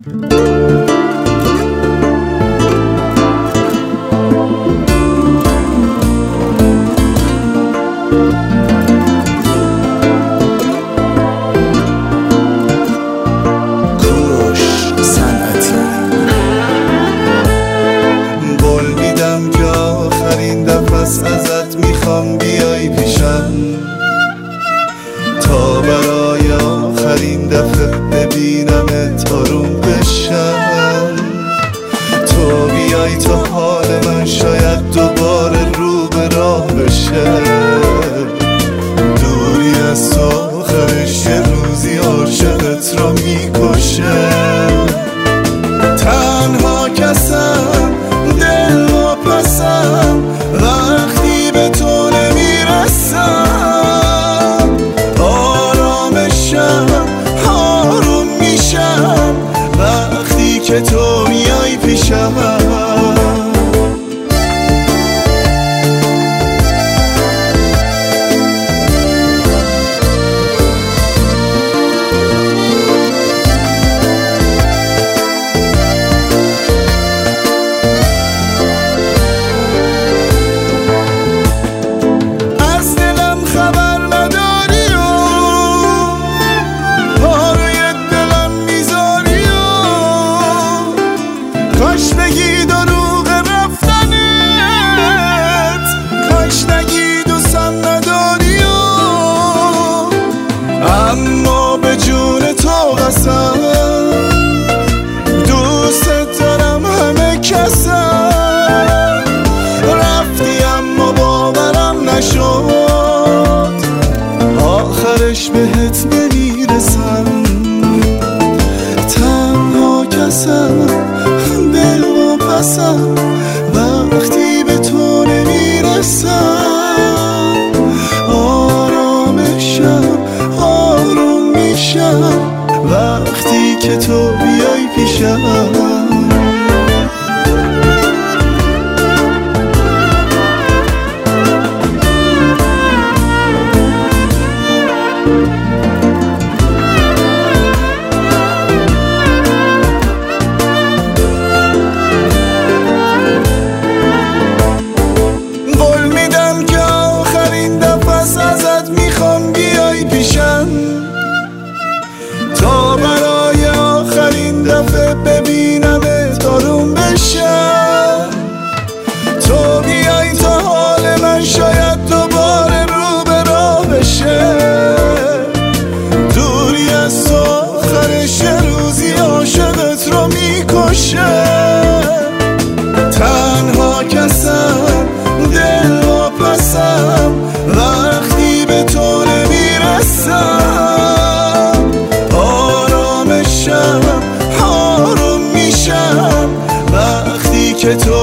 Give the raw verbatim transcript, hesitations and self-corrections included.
ازت میخوام بیای پیشم تا برای آخرین دفعه ببینمت آروم بشم. تو بیای تا حال من شاید دوباره رو به راه بشه. دوری از تو آخرش یه روزی عاشقت رو میکشه. تنها کسم دل و پسم وقتی به تو نمیرسم. آرامشم آروم میشم وقتی که تو میای پیشم. کاش بگی دروغ رفتنت، کاش نگی دوستم نداری. اما به جون تو قسم دوست دارم همه کسم. رفتی اما باورم نشد آخرش بهت نمیرسم. تنها کسم دل و پسم وقتی به تو نمیرسم. آرامشم آروم میشم وقتی که تو بیای پیشم. تا برای آخرین دفعه ببینمت آروم بشم. تو بیای تا حال من شاید دوباره رو به راه بشه. دوری از تو آخرش یه روزی عاشقت رو میکشه. تنها کسم دل و پسم وقتی به تو نمیرسم. آروم میشم وقتی که تو